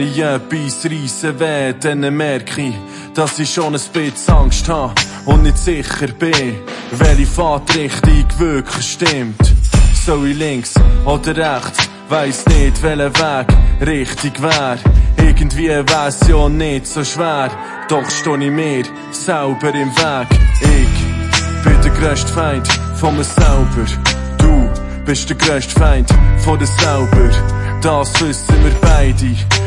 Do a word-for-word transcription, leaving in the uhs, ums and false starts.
Ich etwas reisse weh, dann merke ich, dass ich schon ein bisschen Angst habe und nicht sicher bin, welche Fahrtrichtung wirklich stimmt. Soll ich links oder rechts? Weiss nicht, welcher Weg richtig wär. Irgendwie wär's ja nicht so schwer, doch steh ich mir selber im Weg. Ich bin der grösste Feind von mir selber. Du bist der grösste Feind von dir selber. Das wissen wir beide.